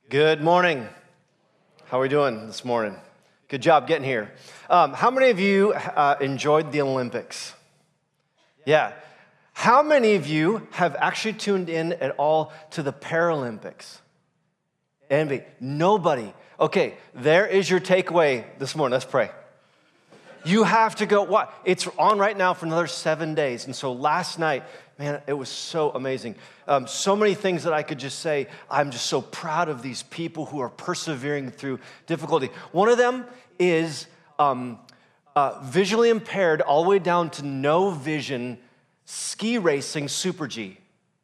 Good morning. How are we doing this morning? Good job getting here. How many of you enjoyed the Olympics? Yeah. How many of you have actually tuned in at all to the Paralympics? Anybody? Nobody. Okay, there is your takeaway this morning. Let's pray. You have to go. What? It's on right now for another 7 days. And so last night, man, it was so amazing. So many things that I could just say. I'm just so proud of these people who are persevering through difficulty. One of them is visually impaired all the way down to no vision ski racing Super G.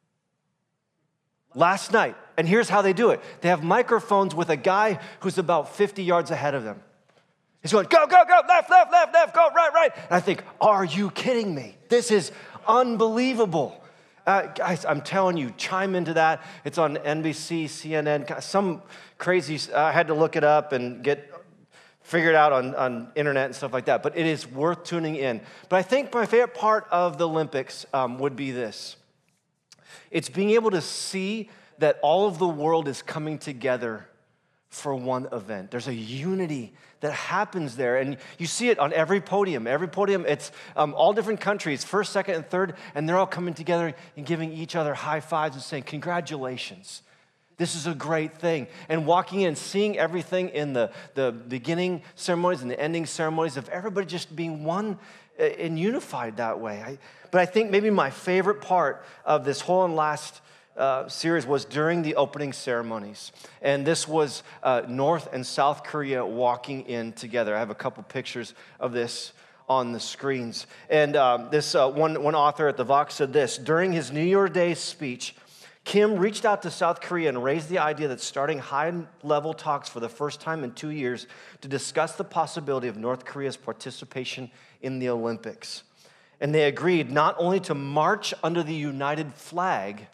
Last night. And here's how they do it. They have microphones with a guy who's about 50 yards ahead of them. He's going, go, go, go, left, left, left, left, go, right, right. And I think, are you kidding me? This is unbelievable. Guys, I'm telling you, chime into that. It's on NBC, CNN, some crazy, I had to look it up and get figured out on internet and stuff like that. But it is worth tuning in. But I think my favorite part of the Olympics would be this. It's being able to see that all of the world is coming together for one event. There's a unity that happens there, and you see it on every podium. Every podium, it's all different countries, first, second, and third, and they're all coming together and giving each other high fives and saying, congratulations. This is a great thing. And walking in, seeing everything in the beginning ceremonies and the ending ceremonies of everybody just being one and unified that way. But I think maybe my favorite part of this whole and last series was during the opening ceremonies. And this was North and South Korea walking in together. I have a couple pictures of this on the screens. And this one author at the Vox said this: during his New Year's Day speech, Kim reached out to South Korea and raised the idea that starting high-level talks for the first time in 2 years to discuss the possibility of North Korea's participation in the Olympics. And they agreed not only to march under the united flag,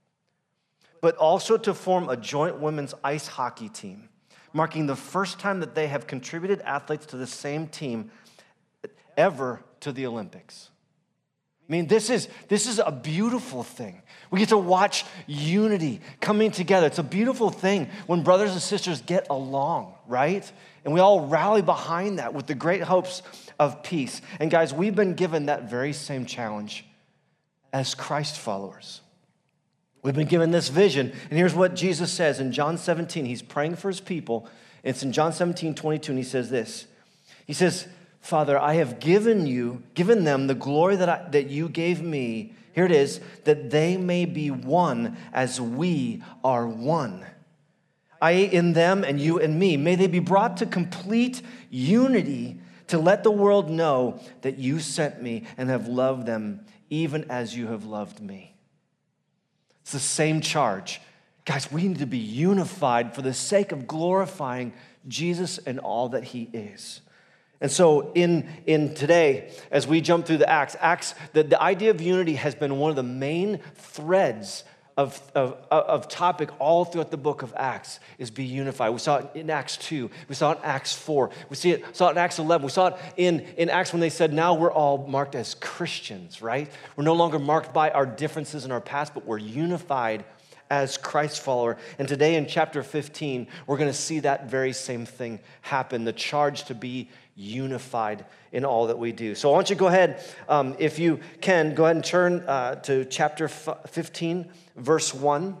but also to form a joint women's ice hockey team, marking the first time that they have contributed athletes to the same team ever to the Olympics. I mean, this is a beautiful thing. We get to watch unity coming together. It's a beautiful thing when brothers and sisters get along, right? And we all rally behind that with the great hopes of peace. And guys, we've been given that very same challenge as Christ followers. We've been given this vision, and here's what Jesus says in John 17. He's praying for his people. It's in John 17:22, and he says this. He says, Father, I have given them the glory that you gave me. Here it is, that they may be one as we are one. I in them and you in me. May they be brought to complete unity to let the world know that you sent me and have loved them even as you have loved me. It's the same charge. Guys, we need to be unified for the sake of glorifying Jesus and all that he is. And so in today, as we jump through the Acts, the idea of unity has been one of the main threads of topic all throughout the book of Acts is be unified. We saw it in Acts 2. We saw it in Acts 4. Saw it in Acts 11. We saw it in Acts when they said, now we're all marked as Christians, right? We're no longer marked by our differences in our past, but we're unified as Christ follower. And today in chapter 15, we're going to see that very same thing happen, the charge to be unified in all that we do. So I want you to go ahead, if you can, go ahead and turn to chapter 15, verse 1.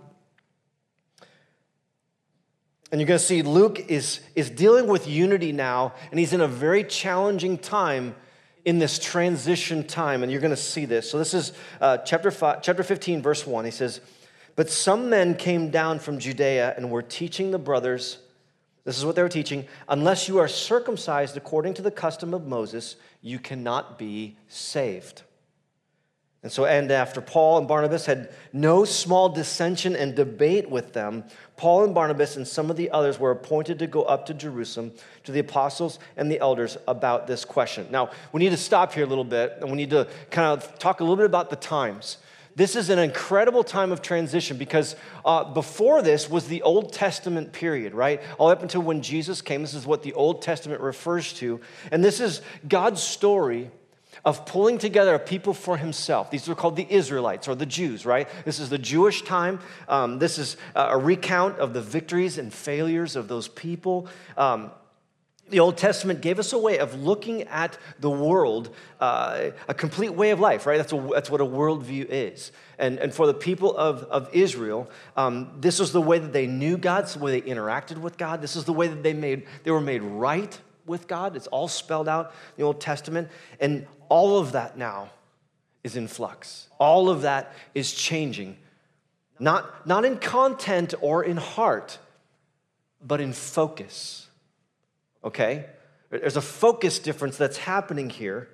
And you're going to see Luke is dealing with unity now, and he's in a very challenging time in this transition time, and you're going to see this. So this is chapter 15, verse 1. He says, but some men came down from Judea and were teaching the brothers. This is what they were teaching. Unless you are circumcised according to the custom of Moses, you cannot be saved. And after Paul and Barnabas had no small dissension and debate with them, Paul and Barnabas and some of the others were appointed to go up to Jerusalem to the apostles and the elders about this question. Now, we need to stop here a little bit, and we need to kind of talk a little bit about the times. This is an incredible time of transition because before this was the Old Testament period, right? All up until when Jesus came, this is what the Old Testament refers to. And this is God's story of pulling together a people for himself. These are called the Israelites or the Jews, right? This is the Jewish time. This is a recount of the victories and failures of those people. The Old Testament gave us a way of looking at the world, a complete way of life, right? That's what a worldview is. And for the people of Israel, this was the way that they knew God, it's the way they interacted with God. This is the way that they were made right with God. It's all spelled out in the Old Testament. And all of that now is in flux. All of that is changing. Not in content or in heart, but in focus. Okay? There's a focus difference that's happening here.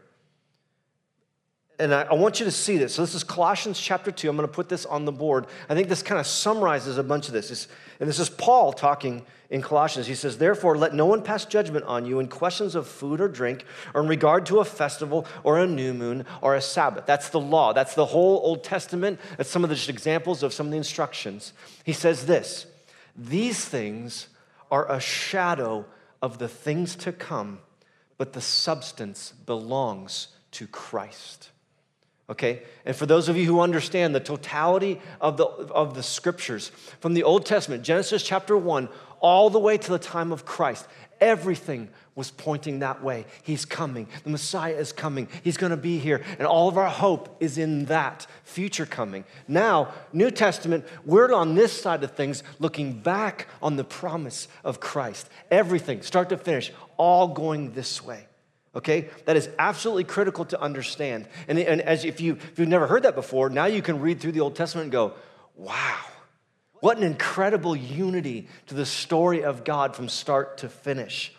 And I want you to see this. So this is Colossians chapter 2. I'm going to put this on the board. I think this kind of summarizes a bunch of this. And this is Paul talking in Colossians. He says, therefore, let no one pass judgment on you in questions of food or drink, or in regard to a festival or a new moon or a Sabbath. That's the law. That's the whole Old Testament. That's some of the just examples of some of the instructions. He says this, these things are a shadow of the things to come, but the substance belongs to Christ. Okay, and for those of you who understand the totality of the scriptures, from the Old Testament, Genesis chapter 1, all the way to the time of Christ, everything was pointing that way. He's coming. The Messiah is coming. He's going to be here. And all of our hope is in that future coming. Now, New Testament, we're on this side of things looking back on the promise of Christ. Everything, start to finish, all going this way. Okay, that is absolutely critical to understand. And as if you've never heard that before, now you can read through the Old Testament and go, wow, what an incredible unity to the story of God from start to finish.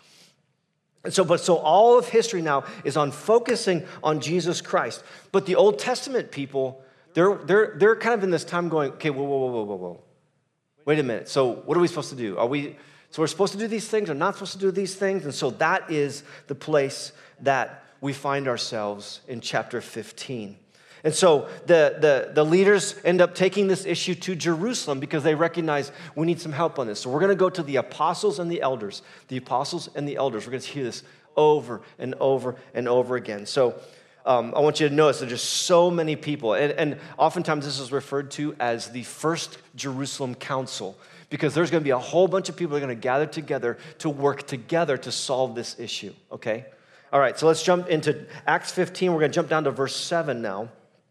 And so all of history now is on focusing on Jesus Christ. But the Old Testament people, they're kind of in this time going, okay, whoa. Wait a minute. So what are we supposed to do? So we're supposed to do these things or not supposed to do these things? And so that is the place that we find ourselves in chapter 15. And so the leaders end up taking this issue to Jerusalem because they recognize we need some help on this. So we're going to go to the apostles and the elders. The apostles and the elders. We're going to hear this over and over and over again. So I want you to notice there's just so many people. And oftentimes this is referred to as the First Jerusalem Council, because there's going to be a whole bunch of people that are going to gather together to work together to solve this issue, okay? All right, so let's jump into Acts 15. We're going to jump down to verse 7 now.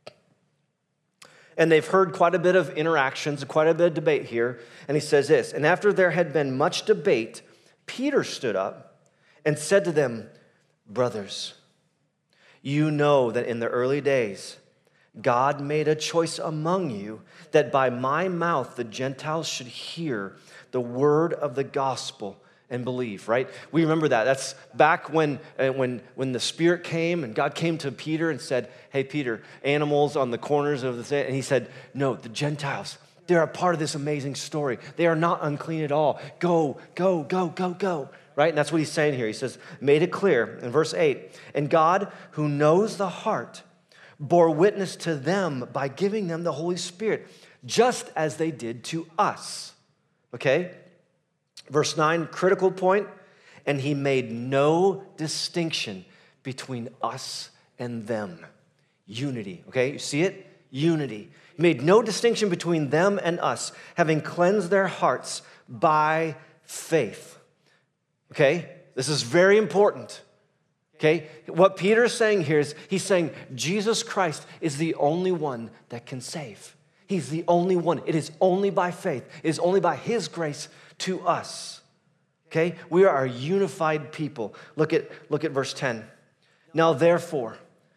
And they've heard quite a bit of interactions, quite a bit of debate here. And he says this, and after there had been much debate, Peter stood up and said to them, brothers, you know that in the early days, God made a choice among you that by my mouth the Gentiles should hear the word of the gospel and believe, right? We remember that. That's back when the Spirit came and God came to Peter and said, hey, Peter, animals on the corners of the sand. And he said, no, the Gentiles, they're a part of this amazing story. They are not unclean at all. Go. Right? And that's what he's saying here. He says, made it clear in verse 8, and God, who knows the heart, bore witness to them by giving them the Holy Spirit, just as they did to us. Okay? Verse 9, critical point, and he made no distinction between us and them. Unity, okay? You see it? Unity. He made no distinction between them and us, having cleansed their hearts by faith. Okay? This is very important. Okay? What Peter's saying here is he's saying Jesus Christ is the only one that can save. He's the only one. It is only by faith. It is only by his grace to us. Okay? We are a unified people. Look at verse 10. Now therefore,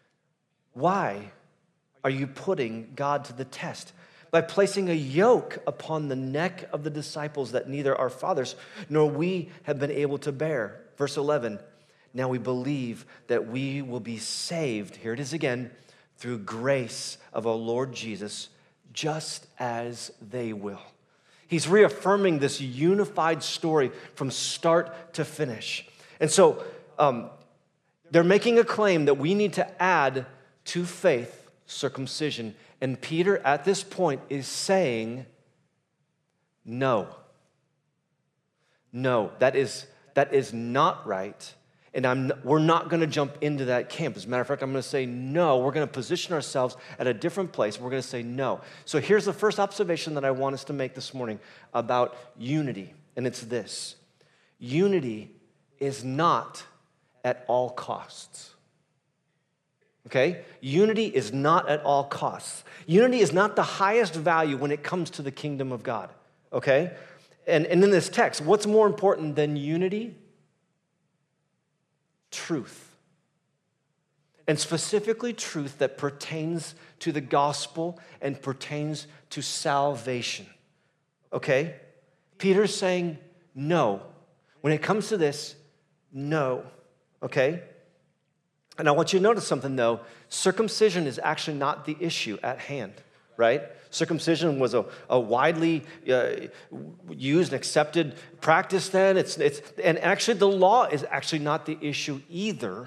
why are you putting God to the test? By placing a yoke upon the neck of the disciples that neither our fathers nor we have been able to bear. Verse 11. Now we believe that we will be saved, here it is again, through grace of our Lord Jesus, just as they will. He's reaffirming this unified story from start to finish. And so they're making a claim that we need to add to faith circumcision. And Peter at this point is saying, no. No, that is not right. And we're not going to jump into that camp. As a matter of fact, I'm going to say no. We're going to position ourselves at a different place. We're going to say no. So here's the first observation that I want us to make this morning about unity, and it's this. Unity is not at all costs. Okay? Unity is not at all costs. Unity is not the highest value when it comes to the kingdom of God. Okay? And in this text, what's more important than unity? Truth. And specifically truth that pertains to the gospel and pertains to salvation. Okay? Peter's saying no. When it comes to this, no. Okay? And I want you to notice something, though. Circumcision is actually not the issue at hand, right? Circumcision was a widely used and accepted practice then. And actually the law is actually not the issue either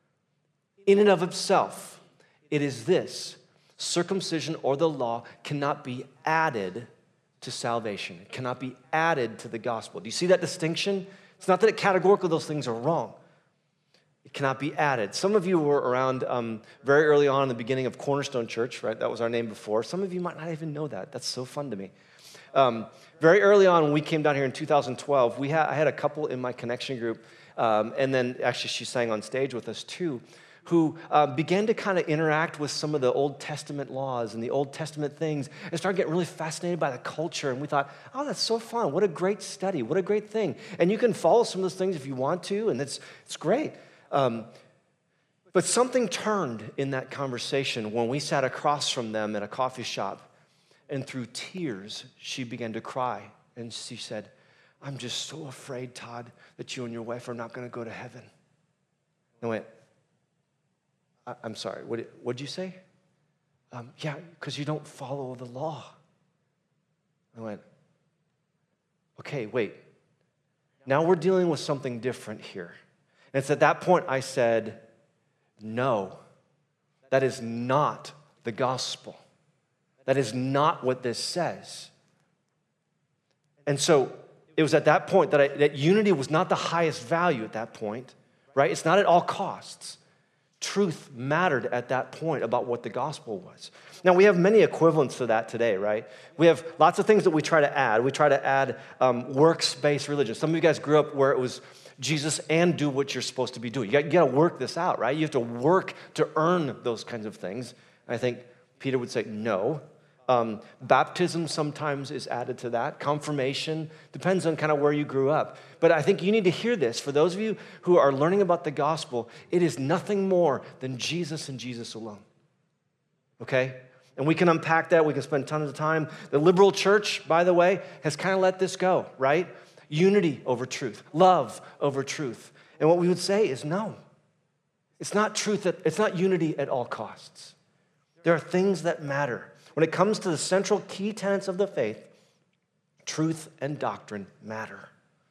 in and of itself. It is this. Circumcision or the law cannot be added to salvation. It cannot be added to the gospel. Do you see that distinction? It's not that categorically those things are wrong. It cannot be added. Some of you were around very early on in the beginning of Cornerstone Church, right? That was our name before. Some of you might not even know that. That's so fun to me. Very early on when we came down here in 2012, I had a couple in my connection group, and then actually she sang on stage with us too, who began to kind of interact with some of the Old Testament laws and the Old Testament things and started getting really fascinated by the culture. And we thought, oh, that's so fun. What a great study. What a great thing. And you can follow some of those things if you want to, and it's great. But something turned in that conversation when we sat across from them at a coffee shop, and through tears, she began to cry. And she said, I'm just so afraid, Todd, that you and your wife are not going to go to heaven. And I went, I'm sorry, what'd you say? Yeah, because you don't follow the law. I went, okay, wait. Now we're dealing with something different here. And it's at that point I said, no, that is not the gospel. That is not what this says. And so it was at that point that unity was not the highest value at that point, right? It's not at all costs. Truth mattered at that point about what the gospel was. Now, we have many equivalents to that today, right? We have lots of things that we try to add. We try to add works-based religion. Some of you guys grew up where it was Jesus and do what you're supposed to be doing. You got to work this out, right? You have to work to earn those kinds of things. I think Peter would say no. Baptism sometimes is added to that. Confirmation depends on kind of where you grew up. But I think you need to hear this. For those of you who are learning about the gospel, it is nothing more than Jesus and Jesus alone. Okay? And we can unpack that. We can spend tons of time. The liberal church, by the way, has kind of let this go, right? Unity over truth. Love over truth. And what we would say is no. It's not truth. It's not unity at all costs. There are things that matter. When it comes to the central key tenets of the faith, truth and doctrine matter.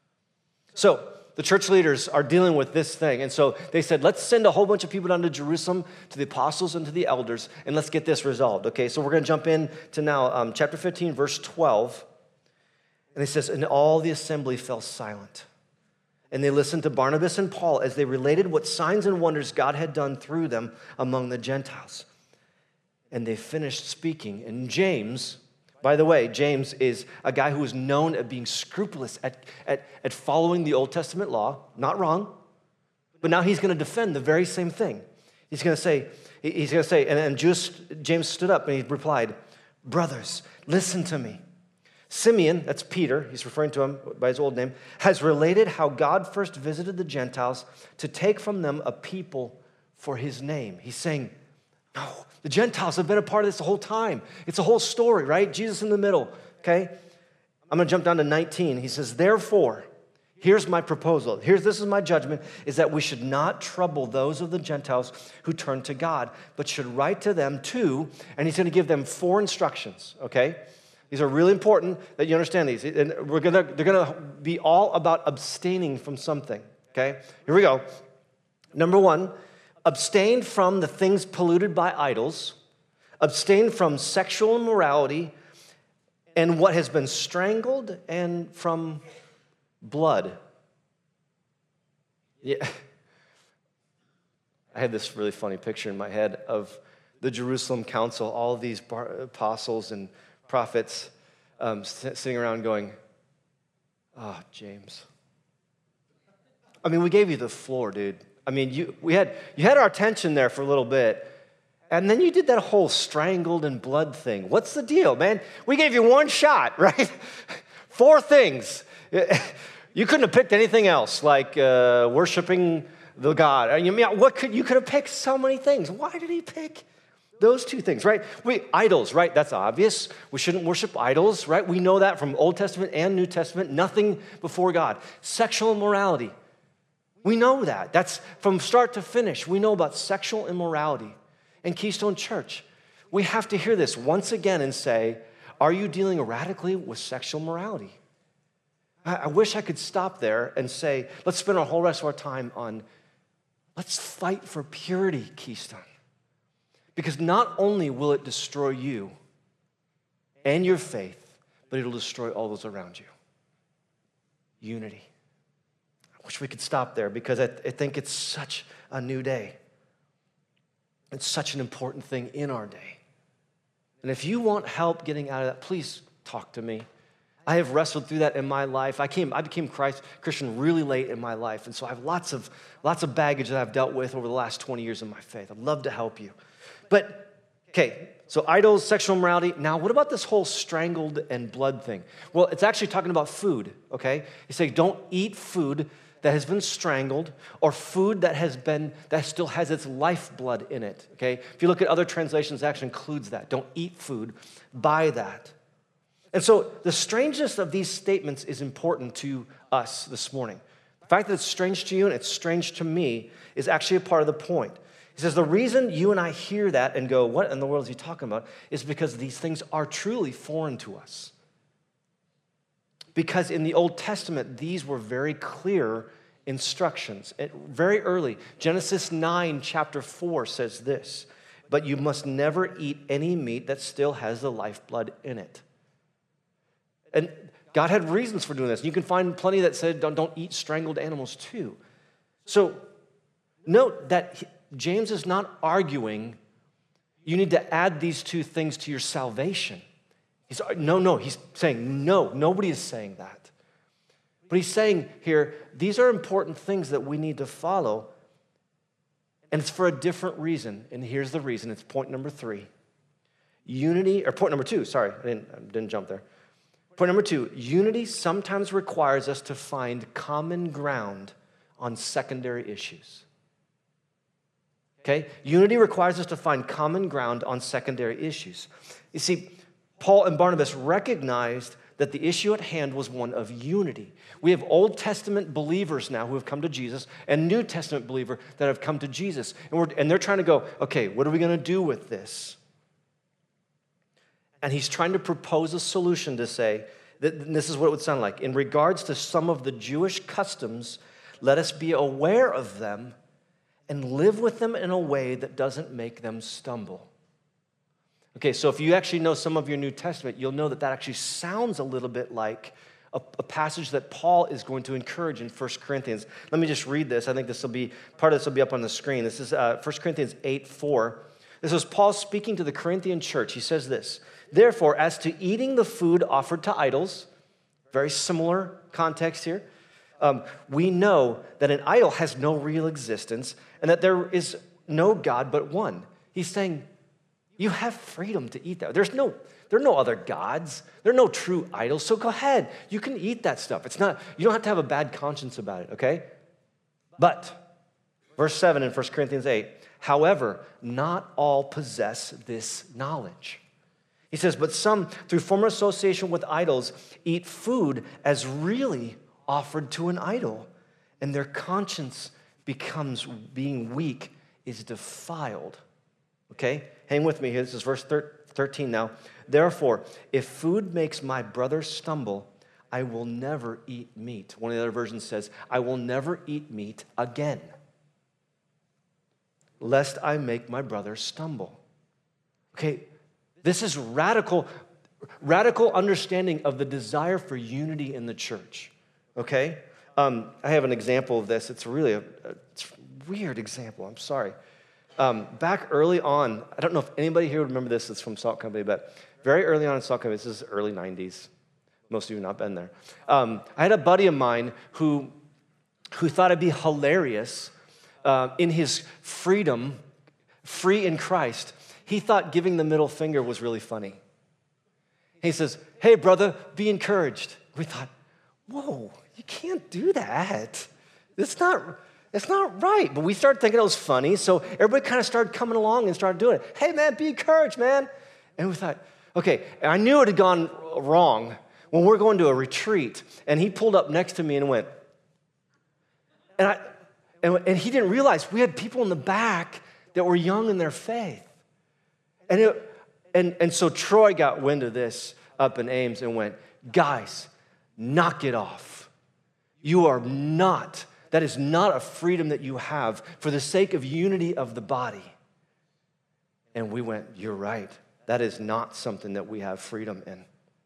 So the church leaders are dealing with this thing. And so they said, let's send a whole bunch of people down to Jerusalem, to the apostles and to the elders, and let's get this resolved. Okay, so we're going to jump in to now chapter 15, verse 12. And it says, and all the assembly fell silent. And they listened to Barnabas and Paul as they related what signs and wonders God had done through them among the Gentiles. And they finished speaking. And James, by the way, James is a guy who is known at being scrupulous at following the Old Testament law. Not wrong. But now he's going to defend the very same thing. He's going to say, and James stood up and he replied, brothers, listen to me. Simeon, that's Peter, he's referring to him by his old name, has related how God first visited the Gentiles to take from them a people for his name. He's saying, no, the Gentiles have been a part of this the whole time. It's a whole story, right? Jesus in the middle, okay? I'm going to jump down to 19. He says, therefore, here's my proposal. This is my judgment, is that we should not trouble those of the Gentiles who turn to God, but should write to them too, and he's going to give them 4 instructions, okay? These are really important that you understand these. And they're going to be all about abstaining from something, okay? Here we go. Number 1, abstain from the things polluted by idols, abstain from sexual immorality, and what has been strangled, and from blood. Yeah. I had this really funny picture in my head of the Jerusalem council, all of these apostles and prophets sitting around going, "Oh, James. I mean, we gave you the floor, dude. I mean, you had our attention there for a little bit, and then you did that whole strangled and blood thing. What's the deal, man? We gave you one shot, right? 4 things. You couldn't have picked anything else, like worshiping the God. You could have picked so many things. Why did he pick those 2 things, right? Idols, right? That's obvious. We shouldn't worship idols, right? We know that from Old Testament and New Testament. Nothing before God. Sexual immorality. We know that. That's from start to finish. We know about sexual immorality. And Keystone Church, we have to hear this once again and say, are you dealing radically with sexual morality? I wish I could stop there and say, let's spend our whole rest of our time on, let's fight for purity, Keystone. Because not only will it destroy you and your faith, but it'll destroy all those around you. Unity. I wish we could stop there because I think it's such a new day. It's such an important thing in our day. And if you want help getting out of that, please talk to me. I have wrestled through that in my life. I became Christian really late in my life, and so I have lots of baggage that I've dealt with over the last 20 years of my faith. I'd love to help you. But, okay, so idols, sexual immorality. Now, what about this whole strangled and blood thing? Well, it's actually talking about food, okay? You say don't eat food that has been strangled or food that still has its lifeblood in it, okay? If you look at other translations, it actually includes that. Don't eat food by that. And so the strangeness of these statements is important to us this morning. The fact that it's strange to you and it's strange to me is actually a part of the point. He says the reason you and I hear that and go, what in the world is he talking about, is because these things are truly foreign to us. Because in the Old Testament, these were very clear instructions. Very early, Genesis 9, chapter 4 says this, but you must never eat any meat that still has the lifeblood in it. And God had reasons for doing this. You can find plenty that said don't eat strangled animals too. So note that James is not arguing you need to add these 2 things to your salvation. He's saying no, nobody is saying that. But he's saying here, these are important things that we need to follow, and it's for a different reason. And here's the reason. It's point number 3. Point number 2, sorry, I didn't jump there. Point number 2, unity sometimes requires us to find common ground on secondary issues. Okay? Unity requires us to find common ground on secondary issues. You see, Paul and Barnabas recognized that the issue at hand was one of unity. We have Old Testament believers now who have come to Jesus and New Testament believers that have come to Jesus. And they're trying to go, okay, what are we going to do with this? And he's trying to propose a solution to say that this is what it would sound like. In regards to some of the Jewish customs, let us be aware of them and live with them in a way that doesn't make them stumble. Okay, so if you actually know some of your New Testament, you'll know that actually sounds a little bit like a passage that Paul is going to encourage in 1 Corinthians. Let me just read this. I think part of this will be up on the screen. This is 1 Corinthians 8:4. This is Paul speaking to the Corinthian church. He says this, therefore, as to eating the food offered to idols, very similar context here, we know that an idol has no real existence and that there is no God but one. He's saying, you have freedom to eat that. There are no other gods. There are no true idols. So go ahead. You can eat that stuff. You don't have to have a bad conscience about it, okay? But, verse 7 in 1 Corinthians 8, however, not all possess this knowledge. He says, but some, through former association with idols, eat food as really offered to an idol, and their conscience becomes, being weak, is defiled. Okay? Hang with me here. This is verse 13 now. Therefore, if food makes my brother stumble, I will never eat meat. One of the other versions says, I will never eat meat again, lest I make my brother stumble. Okay, this is radical understanding of the desire for unity in the church. Okay? I have an example of this. It's weird example. I'm sorry. Back early on, I don't know if anybody here would remember this. It's from Salt Company, but very early on in Salt Company, this is early 90s. Most of you have not been there. I had a buddy of mine who thought it'd be hilarious in his freedom, free in Christ. He thought giving the middle finger was really funny. He says, hey, brother, be encouraged. We thought, whoa, you can't do that. It's not right. But we started thinking it was funny, so everybody kind of started coming along and started doing it. Hey, man, be encouraged, man. And we thought, okay, and I knew it had gone wrong when we're going to a retreat, and he pulled up next to me and went, and he didn't realize we had people in the back that were young in their faith. And so Troy got wind of this up in Ames and went, guys, knock it off. That is not a freedom that you have for the sake of unity of the body. And we went, you're right. That is not something that we have freedom in.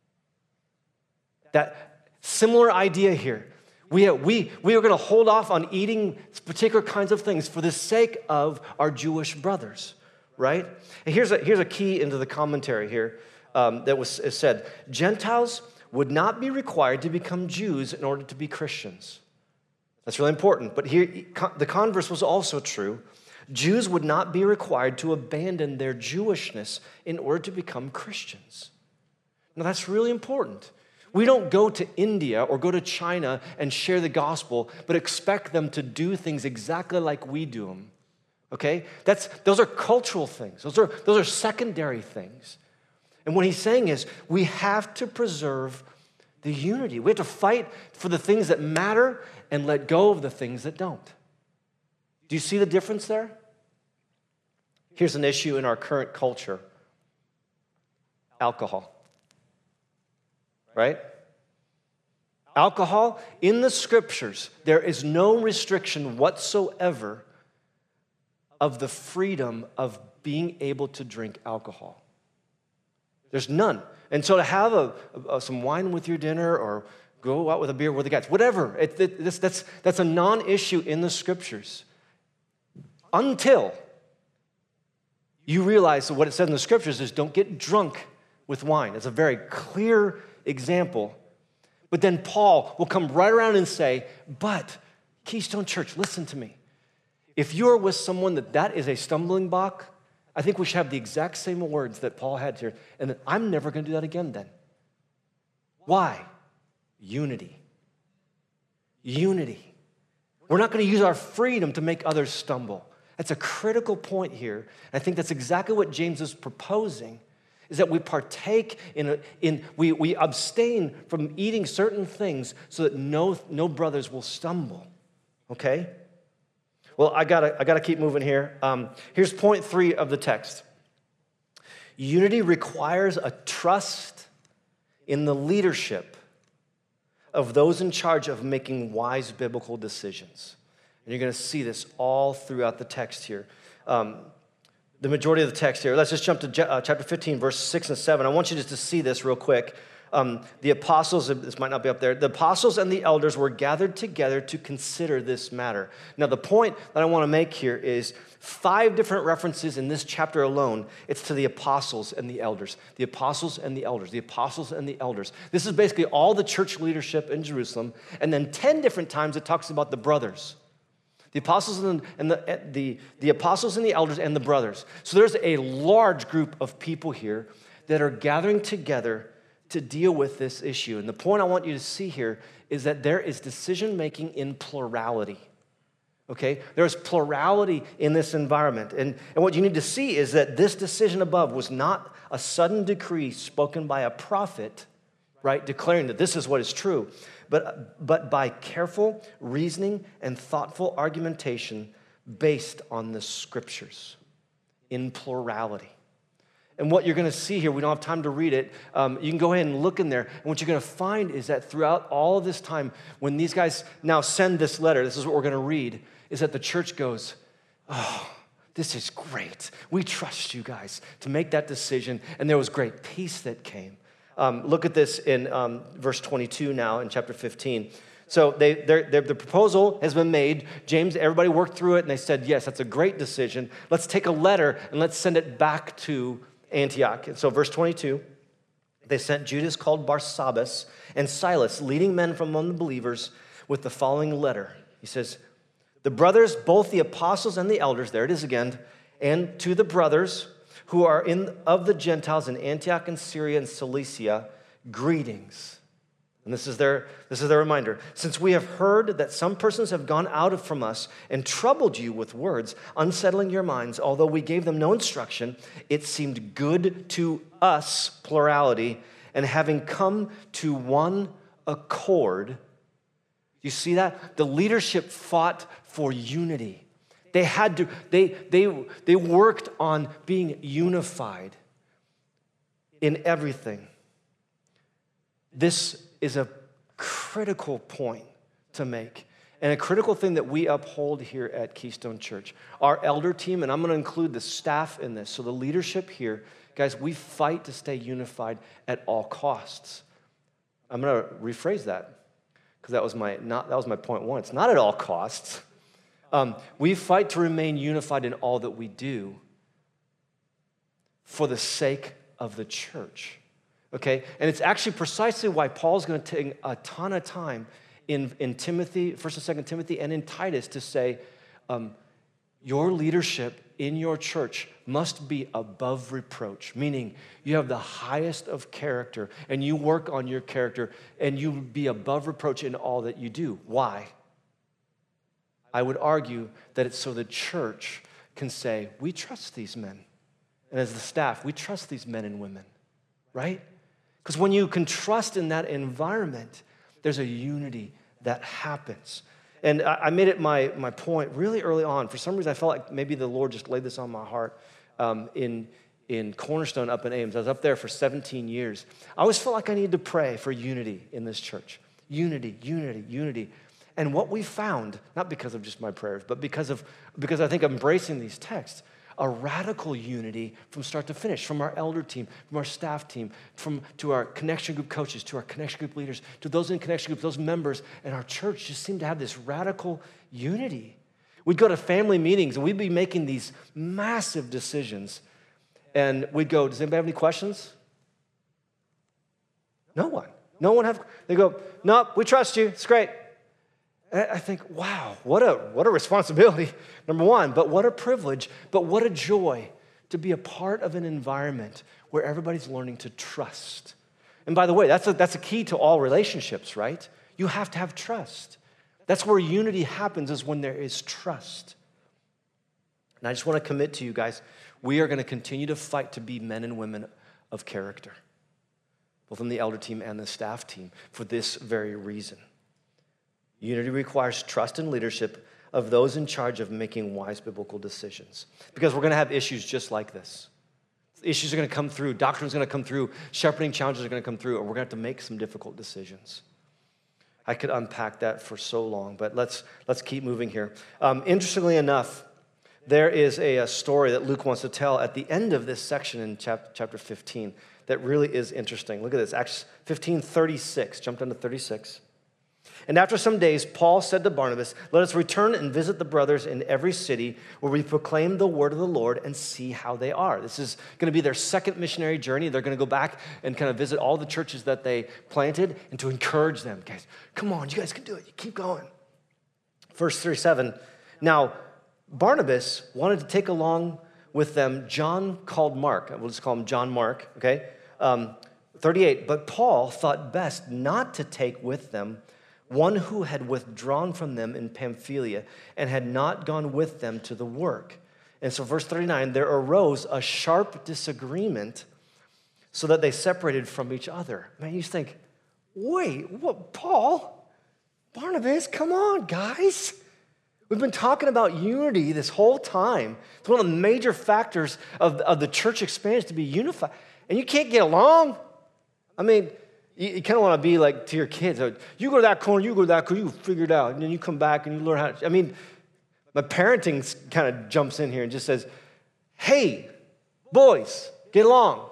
That similar idea here. We are going to hold off on eating particular kinds of things for the sake of our Jewish brothers, right? And here's a key into the commentary here that was said. Gentiles would not be required to become Jews in order to be Christians. That's really important. But here, the converse was also true. Jews would not be required to abandon their Jewishness in order to become Christians. Now, that's really important. We don't go to India or go to China and share the gospel, but expect them to do things exactly like we do them, okay? Those are cultural things. Those are secondary things. And what he's saying is we have to preserve the unity. We have to fight for the things that matter and let go of the things that don't. Do you see the difference there? Here's an issue in our current culture. Alcohol. Right? Alcohol, in the scriptures, there is no restriction whatsoever of the freedom of being able to drink alcohol. There's none. And so to have some wine with your dinner or go out with a beer with the guys, whatever, that's a non-issue in the scriptures. Until you realize that what it says in the scriptures is don't get drunk with wine. It's a very clear example. But then Paul will come right around and say, but Keystone Church, listen to me. If you're with someone that is a stumbling block, I think we should have the exact same words that Paul had here. And then I'm never going to do that again then. Why? Unity. Unity. We're not going to use our freedom to make others stumble. That's a critical point here. And I think that's exactly what James is proposing. Is that we partake we abstain from eating certain things so that no brothers will stumble. Okay? Well, I gotta keep moving here. Here's point 3 of the text. Unity requires a trust in the leadership of those in charge of making wise biblical decisions. And you're gonna see this all throughout the text here. The majority of the text here. Let's just jump to chapter 15, verse 6 and 7. I want you just to see this real quick. The apostles, this might not be up there, the apostles and the elders were gathered together to consider this matter. Now, the point that I want to make here is 5 different references in this chapter alone. It's to the apostles and the elders. The apostles and the elders. The apostles and the elders. This is basically all the church leadership in Jerusalem. And then 10 different times it talks about the brothers. The apostles and the apostles and the elders and the brothers. So there's a large group of people here that are gathering together to deal with this issue. And the point I want you to see here is that there is decision-making in plurality. Okay? There's plurality in this environment. And what you need to see is that this decision above was not a sudden decree spoken by a prophet, right, declaring that this is what is true, but by careful reasoning and thoughtful argumentation based on the scriptures in plurality. And what you're going to see here, we don't have time to read it. You can go ahead and look in there. And what you're going to find is that throughout all of this time, when these guys now send this letter, this is what we're going to read, is that the church goes, oh, this is great. We trust you guys to make that decision. And there was great peace that came. Look at this in verse 22 now in chapter 15. So the proposal has been made. James, everybody worked through it, and they said, yes, that's a great decision. Let's take a letter, and let's send it back to Antioch. And so verse 22, they sent Judas called Barsabbas and Silas, leading men from among the believers, with the following letter. He says, the brothers, both the apostles and the elders, there it is again, and to the brothers who are of the Gentiles in Antioch and Syria and Cilicia, greetings. And this is their reminder. Since we have heard that some persons have gone out from us and troubled you with words, unsettling your minds, although we gave them no instruction, it seemed good to us, plurality, and having come to one accord. You see that? The leadership fought for unity. They had to, they worked on being unified in everything. This is a critical point to make and a critical thing that we uphold here at Keystone Church. Our elder team, and I'm going to include the staff in this, so the leadership here, guys, we fight to stay unified at all costs. I'm going to rephrase that because that was my point one. It's not at all costs. We fight to remain unified in all that we do for the sake of the church. Okay, and it's actually precisely why Paul's going to take a ton of time in Timothy, 1st and 2nd Timothy, and in Titus to say, your leadership in your church must be above reproach, meaning you have the highest of character, and you work on your character, and you be above reproach in all that you do. Why? I would argue that it's so the church can say, we trust these men. And as the staff, we trust these men and women, right? Because when you can trust in that environment, there's a unity that happens. And I made it my point really early on. For some reason, I felt like maybe the Lord just laid this on my heart in Cornerstone up in Ames. I was up there for 17 years. I always felt like I needed to pray for unity in this church. Unity, unity, unity. And what we found, not because of just my prayers, but because I think embracing these texts, a radical unity from start to finish, from our elder team, from our staff team, to our connection group coaches, to our connection group leaders, to those in connection groups, those members, and our church just seemed to have this radical unity. We'd go to family meetings, and we'd be making these massive decisions, and we'd go, does anybody have any questions? No one. They go, nope, we trust you, it's great. I think, wow, what a responsibility, number one, but what a privilege, but what a joy to be a part of an environment where everybody's learning to trust. And by the way, that's a key to all relationships, right? You have to have trust. That's where unity happens, is when there is trust. And I just want to commit to you guys, we are going to continue to fight to be men and women of character, both on the elder team and the staff team, for this very reason. Unity requires trust and leadership of those in charge of making wise biblical decisions. Because we're going to have issues just like this. Issues are going to come through. Doctrine is going to come through. Shepherding challenges are going to come through. And we're going to have to make some difficult decisions. I could unpack that for so long, but let's keep moving here. Interestingly enough, there is a story that Luke wants to tell at the end of this section in chapter 15 that really is interesting. Look at this. Acts 15:36. Jump down to 36. And after some days, Paul said to Barnabas, let us return and visit the brothers in every city where we proclaim the word of the Lord and see how they are. This is going to be their second missionary journey. They're going to go back and kind of visit all the churches that they planted and to encourage them. Guys, come on, you guys can do it. You keep going. Verse 37, now Barnabas wanted to take along with them John called Mark. We'll just call him John Mark, okay? 38, but Paul thought best not to take with them one who had withdrawn from them in Pamphylia and had not gone with them to the work. And so verse 39, there arose a sharp disagreement so that they separated from each other. Man, you think, wait, what, Paul? Barnabas, come on, guys. We've been talking about unity this whole time. It's one of the major factors of the church experience, to be unified. And you can't get along? I mean, you kind of want to be like to your kids. You go to that corner, you go to that corner, you figure it out. And then you come back and you learn how to. I mean, my parenting kind of jumps in here and just says, hey, boys, get along.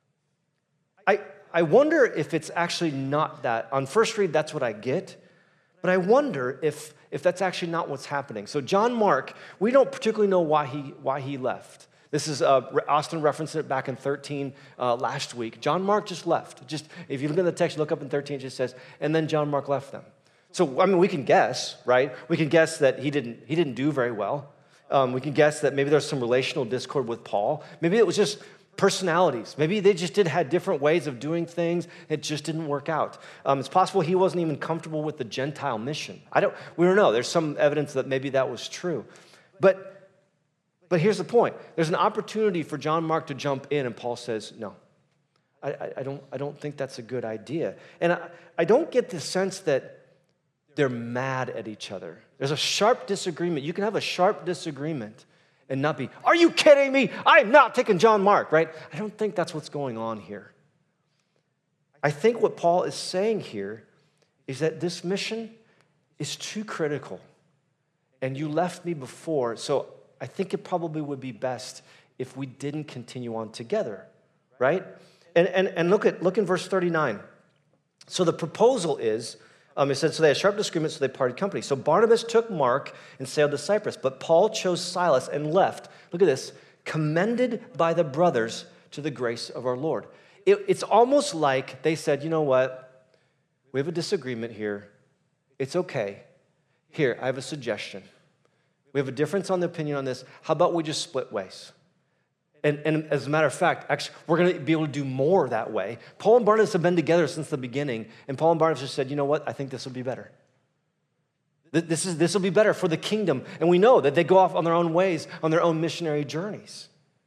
I wonder if it's actually not that. On first read, that's what I get. But I wonder if that's actually not what's happening. So John Mark, we don't particularly know why he left. This is, Austin referenced it back in 13 last week. John Mark just left. Just, if you look at the text, look up in 13, it just says, and then John Mark left them. So, I mean, we can guess, right? We can guess that he didn't do very well. We can guess that maybe there's some relational discord with Paul. Maybe it was just personalities. Maybe they just had different ways of doing things. It just didn't work out. It's possible he wasn't even comfortable with the Gentile mission. We don't know. There's some evidence that maybe that was true. But here's the point. There's an opportunity for John Mark to jump in, and Paul says, no, I don't think that's a good idea. And I don't get the sense that they're mad at each other. There's a sharp disagreement. You can have a sharp disagreement and not be, are you kidding me? I'm not taking John Mark, right? I don't think that's what's going on here. I think what Paul is saying here is that this mission is too critical, and you left me before, so I think it probably would be best if we didn't continue on together, right? And look in verse 39. So the proposal is, it said, so they had sharp disagreements, so they parted company. So Barnabas took Mark and sailed to Cyprus, but Paul chose Silas and left, look at this, commended by the brothers to the grace of our Lord. It's almost like they said, you know what? We have a disagreement here. It's okay. Here, I have a suggestion. We have a difference on the opinion on this. How about we just split ways? And as a matter of fact, actually, we're going to be able to do more that way. Paul and Barnabas have been together since the beginning, and Paul and Barnabas just said, you know what? I think this will be better. This will be better for the kingdom. And we know that they go off on their own ways, on their own missionary journeys.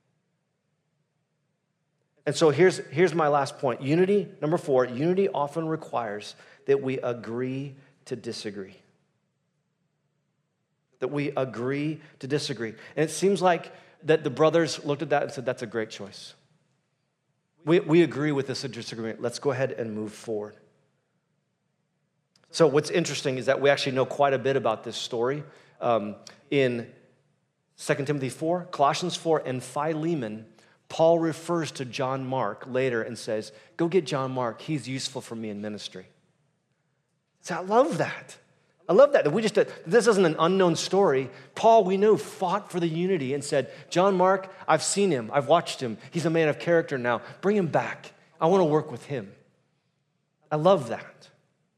And so here's my last point. Unity, number 4, unity often requires that we agree to disagree. That we agree to disagree. And it seems like that the brothers looked at that and said, that's a great choice. We agree with this disagreement. Let's go ahead and move forward. So what's interesting is that we actually know quite a bit about this story. In 2 Timothy 4, Colossians 4, and Philemon, Paul refers to John Mark later and says, go get John Mark. He's useful for me in ministry. So I love that. I love that. This isn't an unknown story. Paul, we know, fought for the unity and said, John Mark, I've seen him. I've watched him. He's a man of character now. Bring him back. I want to work with him. I love that.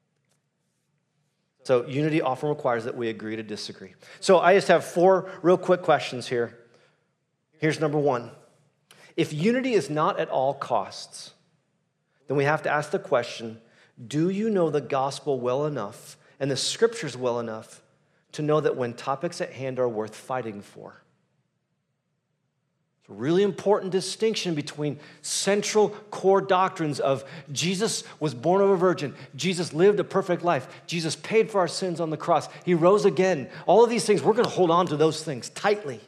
So unity often requires that we agree to disagree. So I just have 4 real quick questions here. Here's number 1. If unity is not at all costs, then we have to ask the question, do you know the gospel well enough and the scriptures well enough to know that when topics at hand are worth fighting for? It's a really important distinction between central core doctrines of Jesus was born of a virgin, Jesus lived a perfect life, Jesus paid for our sins on the cross, he rose again. All of these things, we're going to hold on to those things tightly.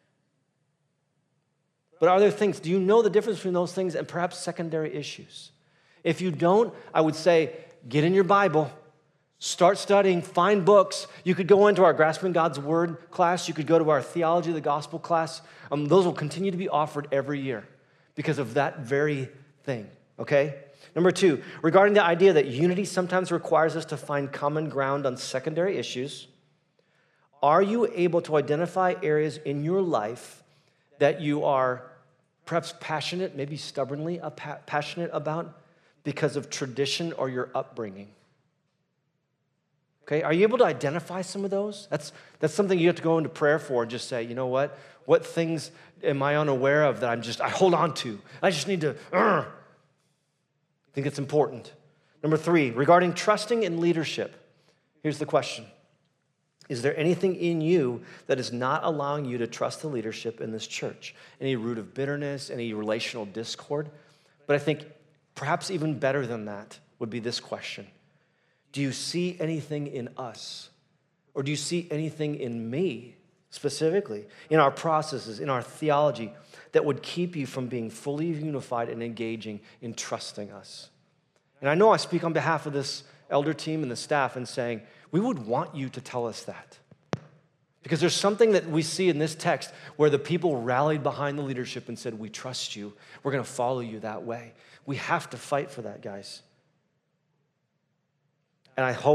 But are there things, do you know the difference between those things and perhaps secondary issues? If you don't, I would say, get in your Bible, start studying, find books. You could go into our Grasping God's Word class. You could go to our Theology of the Gospel class. Those will continue to be offered every year because of that very thing, okay? Number 2, regarding the idea that unity sometimes requires us to find common ground on secondary issues, are you able to identify areas in your life that you are perhaps passionate, maybe stubbornly passionate about because of tradition or your upbringing? Okay, are you able to identify some of those? That's something you have to go into prayer for and just say, you know what? What things am I unaware of that I hold on to? I just need to, I think it's important. Number 3, regarding trusting in leadership, here's the question. Is there anything in you that is not allowing you to trust the leadership in this church? Any root of bitterness, any relational discord? But I think perhaps even better than that would be this question. Do you see anything in us? Or do you see anything in me, specifically, in our processes, in our theology, that would keep you from being fully unified and engaging in trusting us? And I know I speak on behalf of this elder team and the staff in saying, we would want you to tell us that. Because there's something that we see in this text where the people rallied behind the leadership and said, we trust you. We're going to follow you that way. We have to fight for that, guys. And I hope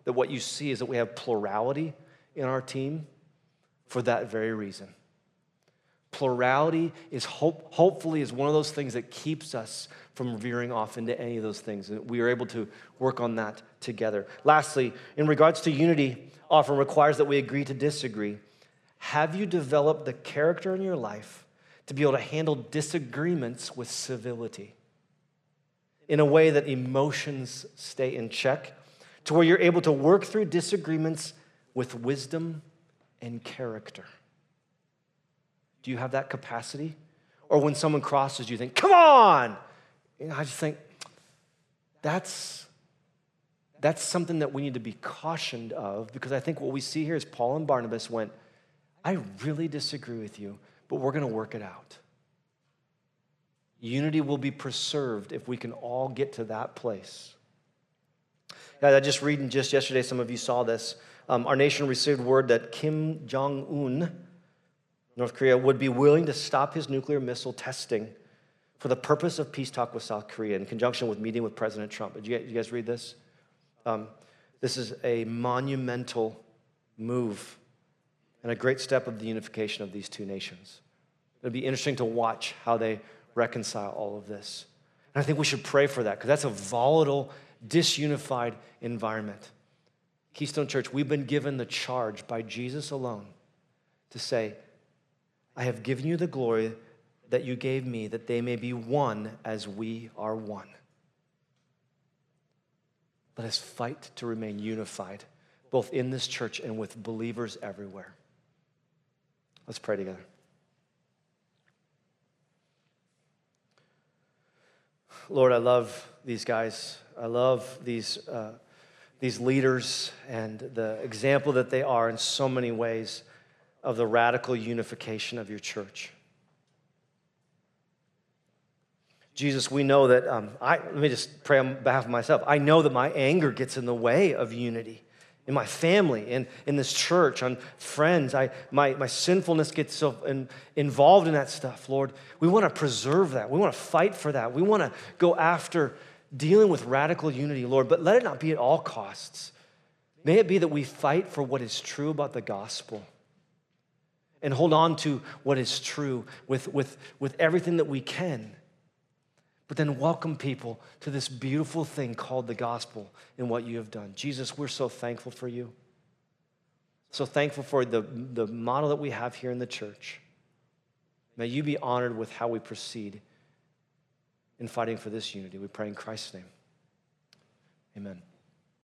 that what you see is that we have plurality in our team for that very reason. Plurality is hopefully is one of those things that keeps us from veering off into any of those things. And we are able to work on that together. Lastly, in regards to unity, often requires that we agree to disagree. Have you developed the character in your life to be able to handle disagreements with civility in a way that emotions stay in check, to where you're able to work through disagreements with wisdom and character? Do you have that capacity? Or when someone crosses you, think, come on! I just think that's something that we need to be cautioned of, because I think what we see here is Paul and Barnabas went, I really disagree with you, but we're going to work it out. Unity will be preserved if we can all get to that place. Guys, I just reading just yesterday, some of you saw this. Our nation received word that Kim Jong-un, North Korea, would be willing to stop his nuclear missile testing for the purpose of peace talk with South Korea in conjunction with meeting with President Trump. Did you guys read this? This is a monumental move and a great step of the unification of these two nations. It'll be interesting to watch how they reconcile all of this. And I think we should pray for that, because that's a volatile, disunified environment. Keystone Church, we've been given the charge by Jesus alone to say, I have given you the glory that you gave me, that they may be one as we are one. Let us fight to remain unified, both in this church and with believers everywhere. Let's pray together. Lord, I love these guys. I love these leaders and the example that they are in so many ways of the radical unification of your church. Jesus, we know that, let me just pray on behalf of myself. I know that my anger gets in the way of unity in my family, in this church, on friends. My sinfulness gets so involved in that stuff, Lord. We want to preserve that. We want to fight for that. We want to go after dealing with radical unity, Lord, but let it not be at all costs. May it be that we fight for what is true about the gospel and hold on to what is true with everything that we can, but then welcome people to this beautiful thing called the gospel and what you have done. Jesus, we're so thankful for you. So thankful for the model that we have here in the church. May you be honored with how we proceed in fighting for this unity. We pray in Christ's name. Amen.